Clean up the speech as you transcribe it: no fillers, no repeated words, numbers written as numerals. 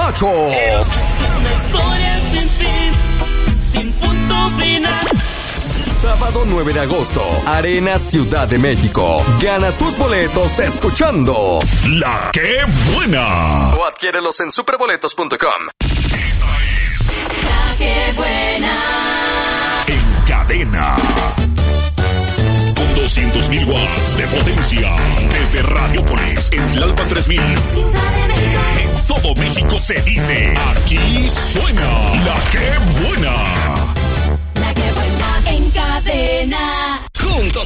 Camacho. Una historia sin fin, sin punto final. Sábado 9 de agosto, Arena Ciudad de México. Gana tus boletos escuchando La Que Buena. o adquiérelos en superboletos.com. Esta es La Que Buena. En Cadena. Con 200.000 watts de potencia. Desde Radiopolis en Tlalpan 3000. En todo México se dice, aquí suena La Que Buena. La Que Buena en Cadena. Juntos